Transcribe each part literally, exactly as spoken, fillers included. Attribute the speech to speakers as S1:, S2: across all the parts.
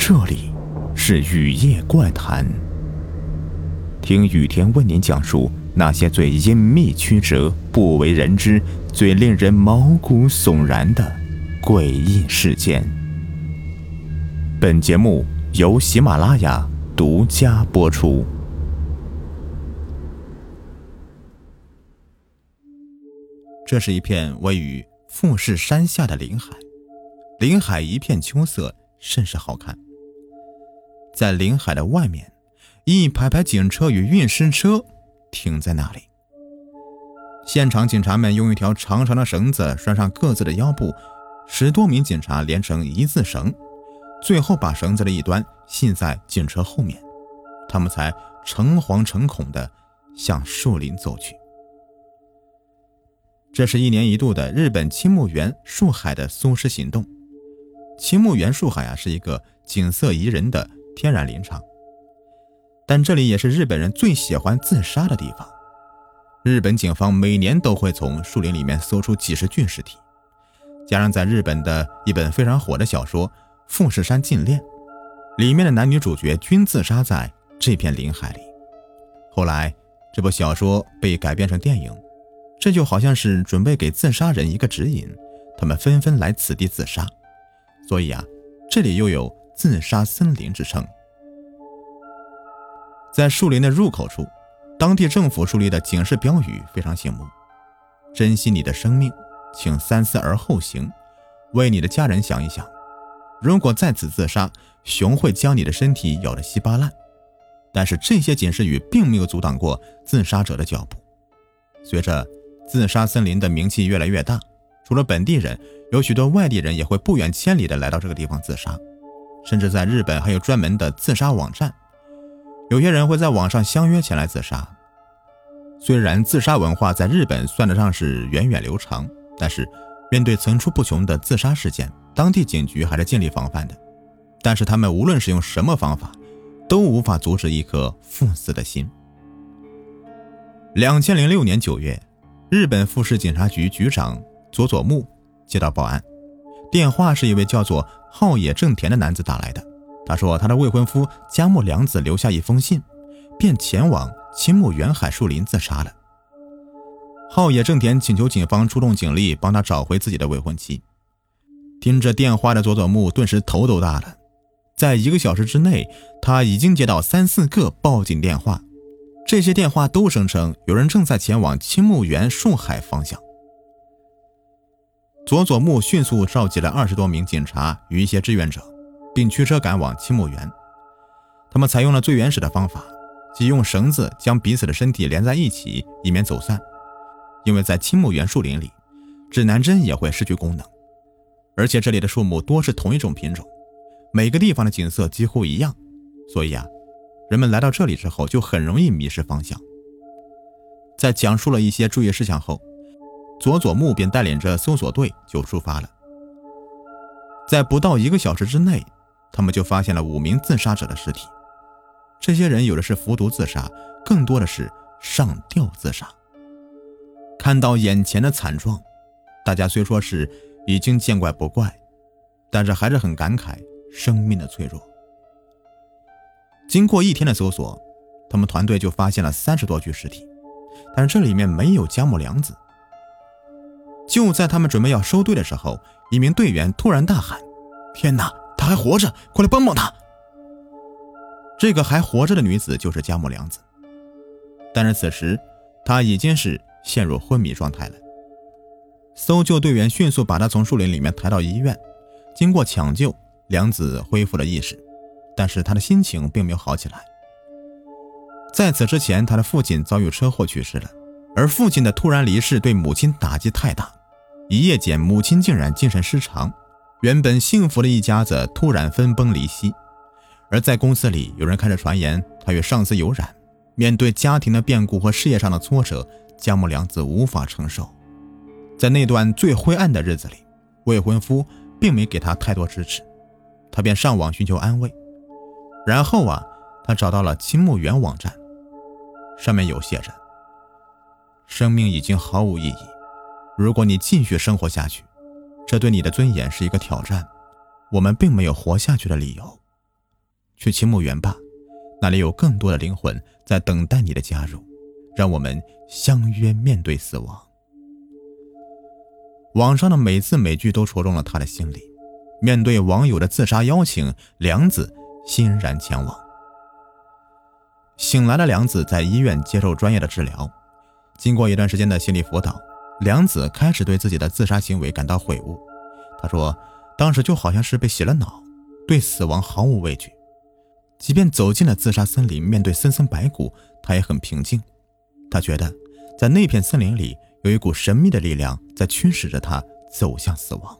S1: 这里是雨夜怪谈，听雨天为您讲述那些最隐秘曲折、不为人知、最令人毛骨悚然的诡异事件。本节目由喜马拉雅独家播出。这是一片位于富士山下的林海，林海一片秋色，甚是好看。在林海的外面，一排排警车与运尸车停在那里。现场警察们用一条长长的绳子拴上各自的腰部，十多名警察连成一字绳，最后把绳子的一端系在警车后面，他们才诚惶诚恐地向树林走去。这是一年一度的日本青木原树海的搜尸行动。青木原树海啊，是一个景色宜人的天然林场，但这里也是日本人最喜欢自杀的地方。日本警方每年都会从树林里面搜出几十具尸体，加上在日本的一本非常火的小说《富士山禁恋》里面的男女主角均自杀在这片林海里。后来这部小说被改编成电影，这就好像是准备给自杀人一个指引，他们纷纷来此地自杀，所以啊，这里又有自杀森林之称。在树林的入口处，当地政府树立的警示标语非常醒目：珍惜你的生命，请三思而后行，为你的家人想一想，如果在此自杀，熊会将你的身体咬得稀巴烂。但是这些警示语并没有阻挡过自杀者的脚步。随着自杀森林的名气越来越大，除了本地人，有许多外地人也会不远千里的来到这个地方自杀，甚至在日本还有专门的自杀网站，有些人会在网上相约前来自杀。虽然自杀文化在日本算得上是源远流长，但是面对层出不穷的自杀事件，当地警局还是尽力防范的。但是他们无论是用什么方法，都无法阻止一颗赴死的心。二零零六年九月，日本富士警察局局长佐佐木接到报案，电话是一位叫做浩野正田的男子打来的。他说他的未婚夫加木良子留下一封信，便前往青木原海树林自杀了。浩野正田请求警方出动警力帮他找回自己的未婚妻。听着电话的佐佐木顿时头都大了，在一个小时之内，他已经接到三四个报警电话，这些电话都声称有人正在前往青木原树海方向。佐佐木迅速召集了二十多名警察与一些志愿者，并驱车赶往青木原。他们采用了最原始的方法，即用绳子将彼此的身体连在一起，以免走散。因为在青木原树林里，指南针也会失去功能，而且这里的树木多是同一种品种，每个地方的景色几乎一样，所以啊，人们来到这里之后就很容易迷失方向。在讲述了一些注意事项后，佐佐木便带领着搜索队就出发了。在不到一个小时之内，他们就发现了五名自杀者的尸体。这些人有的是服毒自杀，更多的是上吊自杀。看到眼前的惨状，大家虽说是已经见怪不怪，但是还是很感慨生命的脆弱。经过一天的搜索，他们团队就发现了三十多具尸体，但是这里面没有加木良子。就在他们准备要收队的时候，一名队员突然大喊：天哪，他还活着，快来帮帮他！这个还活着的女子就是加木良子，但是此时她已经是陷入昏迷状态了。搜救队员迅速把她从树林里面抬到医院，经过抢救，良子恢复了意识，但是她的心情并没有好起来。在此之前，她的父亲遭遇车祸去世了，而父亲的突然离世对母亲打击太大，一夜间母亲竟然精神失常，原本幸福的一家子突然分崩离析。而在公司里，有人开始传言他与上司有染，面对家庭的变故和事业上的挫折，加木良子无法承受。在那段最灰暗的日子里，未婚夫并没给他太多支持，他便上网寻求安慰。然后啊，他找到了青木原网站，上面有写着：生命已经毫无意义，如果你继续生活下去，这对你的尊严是一个挑战，我们并没有活下去的理由， 去青木园吧，那里有更多的灵魂在等待你的加入，让我们相约面对死亡。网上的每字每句都戳中了他的心里。面对网友的自杀邀请，梁子欣然前往。醒来的梁子在医院接受专业的治疗，经过一段时间的心理辅导，梁子开始对自己的自杀行为感到悔悟。他说，当时就好像是被洗了脑，对死亡毫无畏惧。即便走进了自杀森林，面对森森白骨，他也很平静。他觉得在那片森林里有一股神秘的力量在驱使着他走向死亡。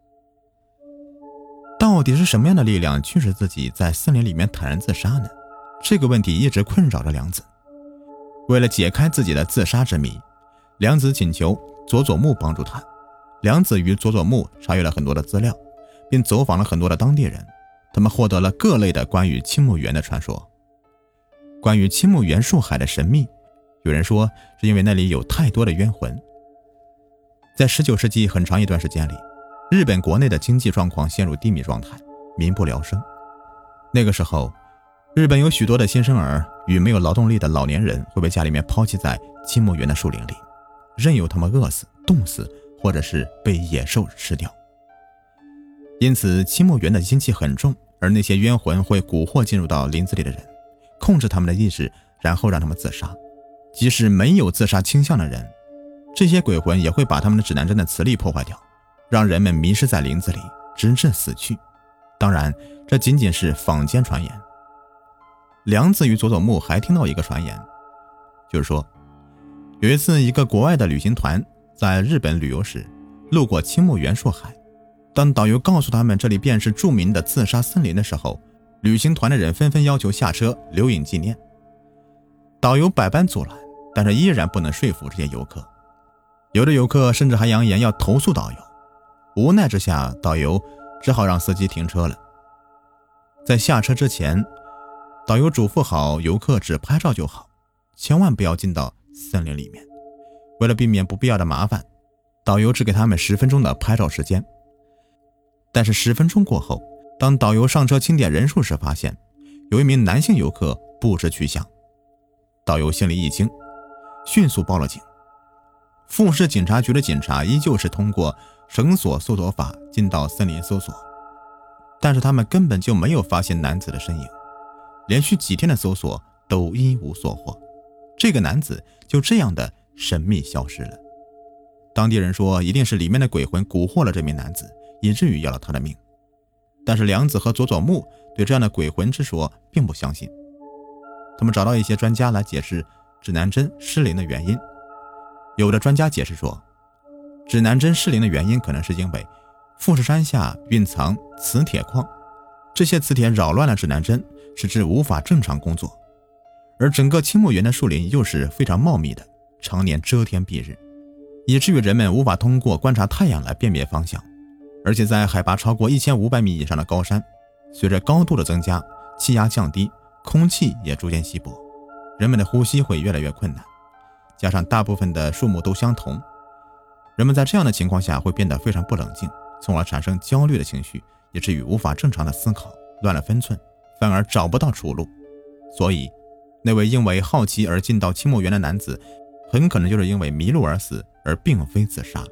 S1: 到底是什么样的力量驱使自己在森林里面坦然自杀呢？这个问题一直困扰着梁子。为了解开自己的自杀之谜，梁子请求佐佐木帮助他。梁子与佐佐木查阅了很多的资料，并走访了很多的当地人，他们获得了各类的关于青木原的传说。关于青木原树海的神秘，有人说是因为那里有太多的冤魂。在十九世纪很长一段时间里，日本国内的经济状况陷入低迷状态，民不聊生。那个时候，日本有许多的新生儿与没有劳动力的老年人会被家里面抛弃在青木原的树林里，任由他们饿死、冻死，或者是被野兽吃掉。因此青木原的阴气很重，而那些冤魂会蛊惑进入到林子里的人，控制他们的意识，然后让他们自杀。即使没有自杀倾向的人，这些鬼魂也会把他们的指南针的磁力破坏掉，让人们迷失在林子里，直至死去。当然，这仅仅是坊间传言。梁子与佐佐木还听到一个传言，就是说，有一次一个国外的旅行团在日本旅游时，路过青木原树海。当导游告诉他们这里便是著名的自杀森林的时候，旅行团的人纷纷要求下车留影纪念。导游百般阻拦，但是依然不能说服这些游客。有的游客甚至还扬言要投诉导游。无奈之下，导游只好让司机停车了。在下车之前，导游嘱咐好游客只拍照就好，千万不要进到森林里面。为了避免不必要的麻烦，导游只给他们十分钟的拍照时间。但是十分钟过后，当导游上车清点人数时，发现有一名男性游客不知去向。导游心里一惊，迅速报了警。富士警察局的警察依旧是通过绳索搜索法进到森林搜索，但是他们根本就没有发现男子的身影，连续几天的搜索都一无所获。这个男子就这样的神秘消失了。当地人说，一定是里面的鬼魂蛊惑了这名男子，以至于要了他的命。但是梁子和佐佐木对这样的鬼魂之说并不相信。他们找到一些专家来解释指南针失灵的原因。有的专家解释说，指南针失灵的原因可能是因为富士山下蕴藏磁铁矿，这些磁铁扰乱了指南针，使之无法正常工作。而整个青木原的树林又是非常茂密的，常年遮天蔽日，以至于人们无法通过观察太阳来辨别方向。而且在海拔超过一千五百米以上的高山，随着高度的增加，气压降低，空气也逐渐稀薄，人们的呼吸会越来越困难。加上大部分的树木都相同，人们在这样的情况下会变得非常不冷静，从而产生焦虑的情绪，以至于无法正常的思考，乱了分寸，反而找不到出路。所以那位因为好奇而进到青木原的男子，很可能就是因为迷路而死，而并非自杀。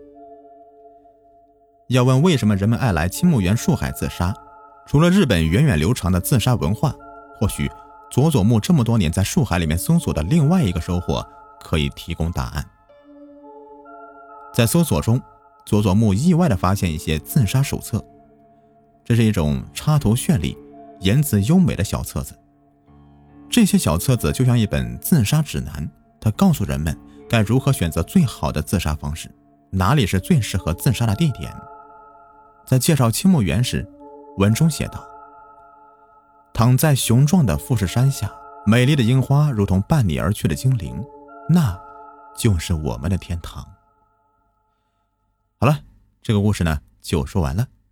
S1: 要问为什么人们爱来青木原树海自杀，除了日本源远流长的自杀文化，或许佐佐木这么多年在树海里面搜索的另外一个收获可以提供答案。在搜索中，佐佐木意外地发现一些自杀手册，这是一种插图绚丽、言辞优美的小册子。这些小册子就像一本自杀指南，它告诉人们该如何选择最好的自杀方式，哪里是最适合自杀的地点。在介绍青木原时，文中写道，躺在雄壮的富士山下，美丽的樱花如同伴你而去的精灵，那就是我们的天堂。好了，这个故事呢就说完了。